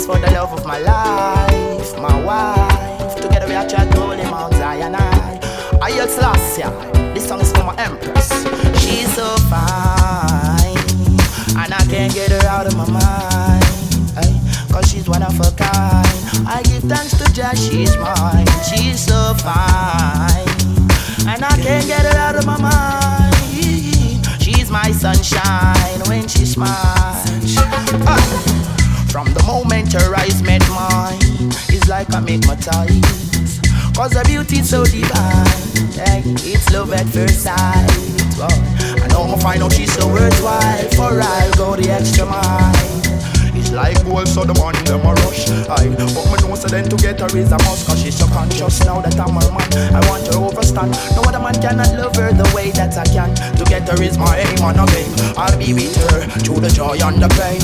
is for the love of my life, my wife. Together we are trying to hold him Mount Zion. I yell Selassie. This song is for my empress. She's so fine, and I can't get her out of my mind. Cause she's one of a kind. I give thanks to Jah, she's mine. She's so fine, and I can't get her out of my mind. She's my sunshine when she smiles. From the moment her eyes met mine, it's like I met my ties. Cause her beauty's so divine. It's love at first sight. I know I'ma find out she's so worthwhile. For I'll go the extra mile. It's like gold, so the money them a rush. But me know so then to get her is a must. Cause she's so conscious now that I'm her man. I want her overstand. No other man cannot love her the way that I can. To get her is my aim and again I'll be with her through the joy and the pain.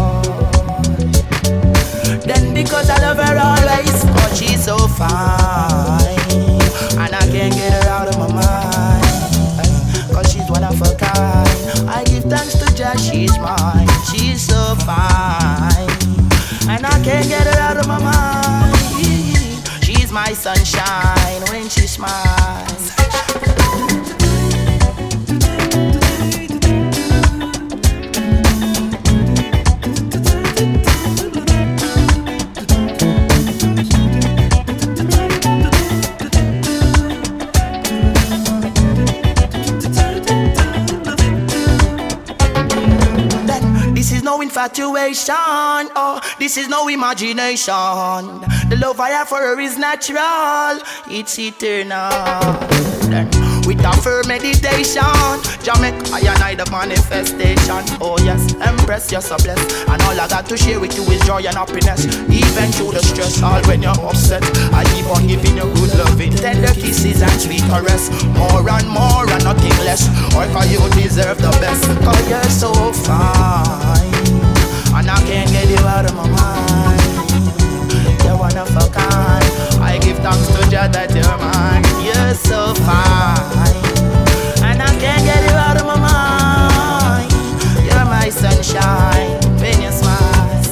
Then because I love her always, cause she's so fine, and I can't get her out of my mind. Cause she's one of a kind. I give thanks to Jah, she's mine. She's so fine, and I can't get her out of my mind. She's my sunshine when she smiles. This is no infatuation, oh, this is no imagination. The love I have for her is natural, it's eternal. Then, with a firm meditation, Jamaica, I and I the manifestation. Oh yes, Empress, you're so blessed. And all I got to share with you is joy and happiness. Even through the stress, all when you're upset, I keep on giving you good loving, tender kisses and sweet caress. More and nothing less. Or cause you deserve the best. Cause you're so fine, and I can't get you out of my mind. You're one of a kind. I give thanks to Jah that you're mine. You're so fine, and I can't get you out of my mind. You're my sunshine when you smile.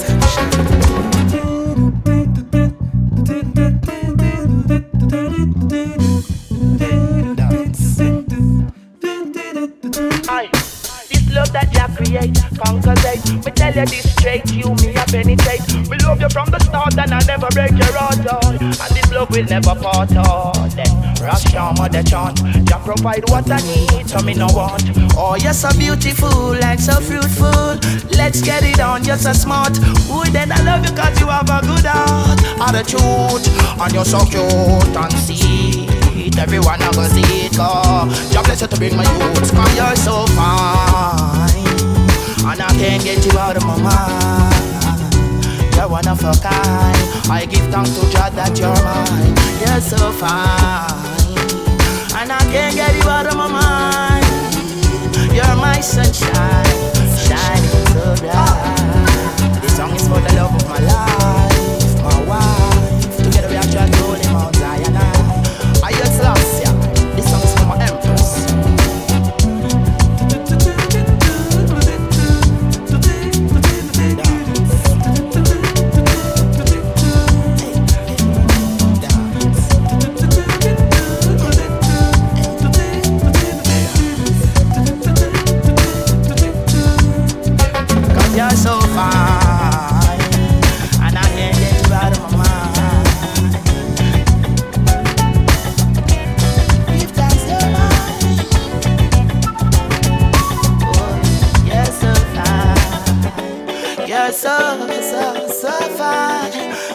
This love that Jah create, conquers hate. Me tell you this straight, you me a penetrate. We love you from the start and I never break your heart, oh. And this love will never part, oh. Then Rashama the chant, Jah provide what I need, so me no want. Oh, you're so beautiful and so fruitful. Let's get it on, you're so smart. Ooh, then I love you cause you have a good heart. And the truth, and you're so cute and sweet. Everyone I go see it, God. Jah bless you to bring my youths, cause you're so fine, and I can't get you out of my mind. You're one of a kind. I give thanks to Jah that you're mine. You're so fine, and I can't get you out of my mind. You're my sunshine, shining so bright. This song is for the love of my life, my wife. Together we are trying to hold him Mount Zion. I yell Selassie. This song is for my empress. Cause you're so fine, and I can't get you out of my mind. If that's the mind, oh, you're so fine. You're so fine.